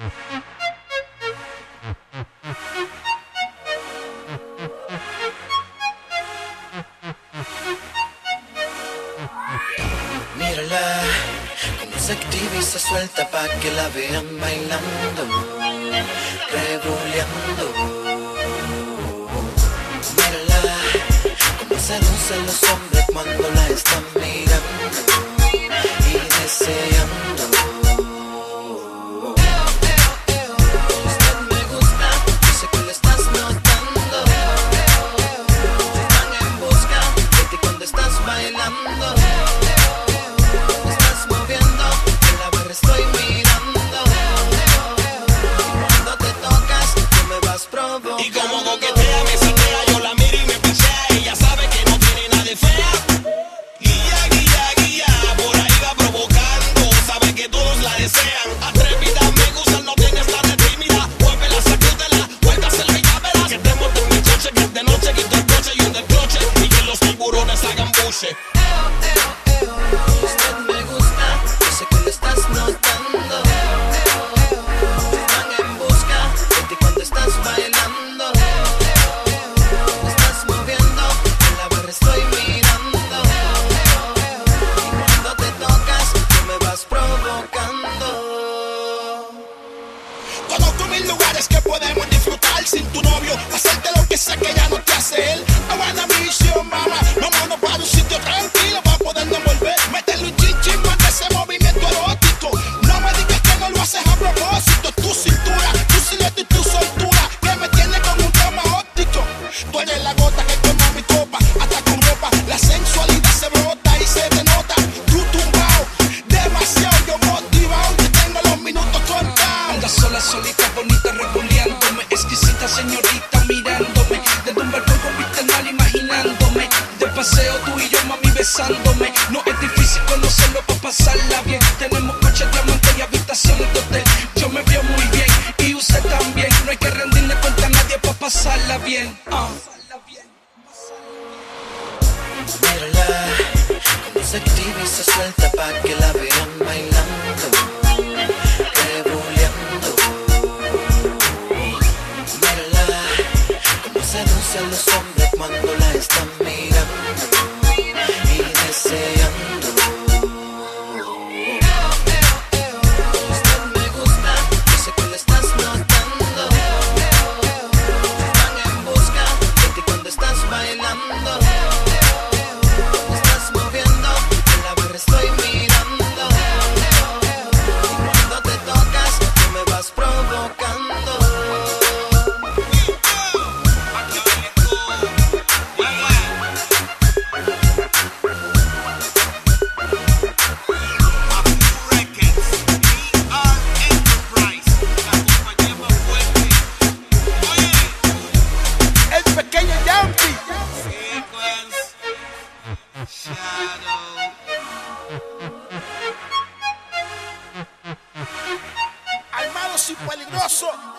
Mírala, como se activa y se suelta pa' que la vean bailando, revoleando. Mírala, como seduce a los hombres cuando la están mirando y deseando. Usted me gusta, yo sé que lo estás notando. Están en busca de ti cuando estás bailando. Estoy mirando y cuando te tocas tú me vas provocando. Y como coquetea, me saquea, yo la miro y me pichea. Ella sabe que no tiene nada de fea. Guía, guía, guía, por ahí va provocando. Sabe que todos la desean. Atrevida, me gusta, no tienes estar de tímida. Muévela, sacúdela, vuelve a hacerla y ya verás. Que te monte en mi coche, que de noche quito el coche y un del cloche. Y que los tiburones hagan buche. Usted me gusta, yo sé que lo estás notando. Están en busca de ti cuando estás bailando. Te estás moviendo, en la barra estoy mirando. Y cuando te tocas, tú me vas provocando. Conozco mil lugares que podemos disfrutar sin tu novio. Hacerte lo que sé que ya no te hace él. I wanna miss you, mama. Vámonos para un sitio tranquilo para podernos envolver. Métele un chin para ese movimiento erótico. No me digas que no lo haces a propósito. Tu cintura, tu silueta y tu soltura que me tiene con un trauma óptico. Tú eres la gota que toma mi copa. Hasta con ropa la sensualidad se brota y se te nota. Tú tumbao, demasiado yo motivado. Te tengo los minutos contados. Anda sola, solita, bonita, revoleándome. Exquisita señorita mirándome. Desde un balcón con vista al mar imaginándome. De paseo tú y yo, mami, besándome. No es difícil conocerlo para pasarla bien. Tenemos coches, diamantes y habitaciones de hotel. Yo me veo muy bien y usted también. No hay que rendirle cuenta a nadie para pasarla bien. Mírala, como se activa y se suelta pa' que la vean bailando, revoleando. Mírala, como seduce a los hombres cuando la están mirando y deseando. Usted me gusta, yo sé que lo estás notando. Están en busca de ti cuando estás bailando. Te estás moviendo, en la barra estoy mirando. Y cuando te tocas, tú me vas provocando. El pequeño Yampi. Armado sin peligroso.